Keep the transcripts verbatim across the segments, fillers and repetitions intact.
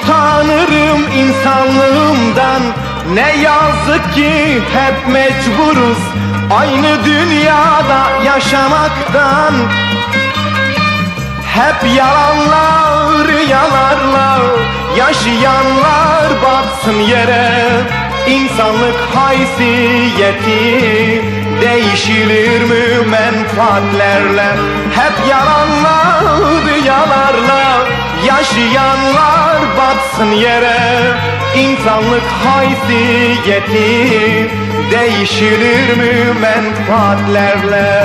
Utanırım insanlığımdan, ne yazık ki hep mecburuz aynı dünyada yaşamaktan. Hep yalanlar, rüyalarla yaşayanlar batsın yere. İnsanlık haysiyeti değişilir mü menfaatlerle? Hep yalanlar, rüyalarla yaşayanlar batsın yere. İnsanlık haysiyeti değişilir mi menfaatlerle?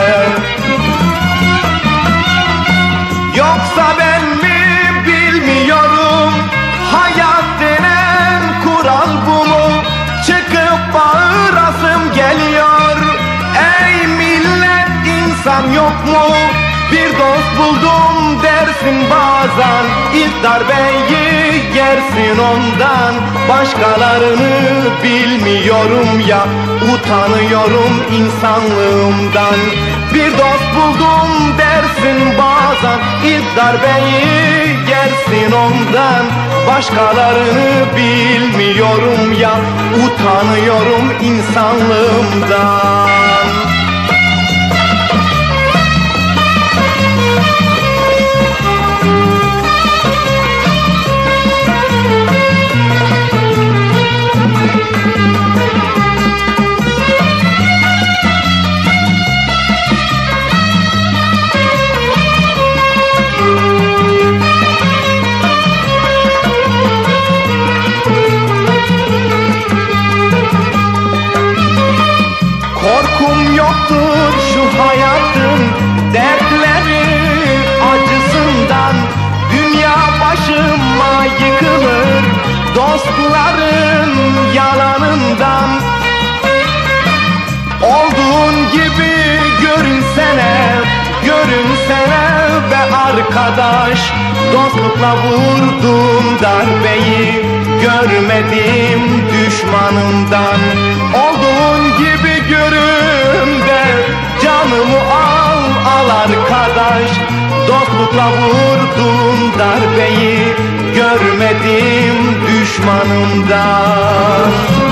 Yoksa ben mi bilmiyorum, hayat denen kural bu mu? Çıkıp bağırasım geliyor, ey millet, insan yok mu? Bir dost buldum dersin bazen, ilk darbeyi yersin ondan. Başkalarını bilmiyorum ya, utanıyorum insanlığımdan. Bir dost buldum dersin bazen, ilk darbeyi yersin ondan. Başkalarını bilmiyorum ya, utanıyorum insanlığımdan. Korkum yoktur şu hayatın dertleri acısından. Dünya başıma yıkılır dostların yalanından. Olduğun gibi görünsene, görünsene be arkadaş. Dostlukla vurdum darbeyi, görmedim düşmanımdan. Olduğun gibi görün de canımı al, al arkadaş. Dostlukla vurdum darbeyi, görmedim düşmanımdan.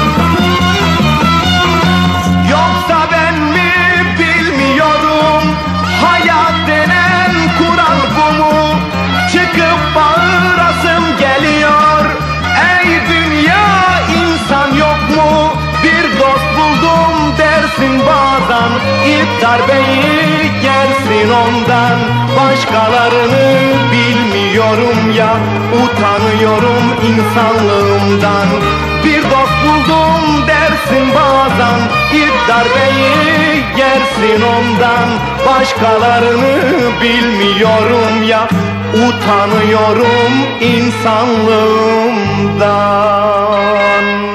Yoksa ben mi bilmiyorum, hayat denen kural bu mu? Çıkıp bağırasım geliyor, ey dünya, insan yok mu? Bir dost buldum dersin bazen, ilk darbeyi yersin ondan. Başkalarını bilmiyorum ya, utanıyorum insanlığımdan. Bir dost buldum dersin bazen, ilk darbeyi yersin ondan. Başkalarını bilmiyorum ya, utanıyorum insanlığımdan.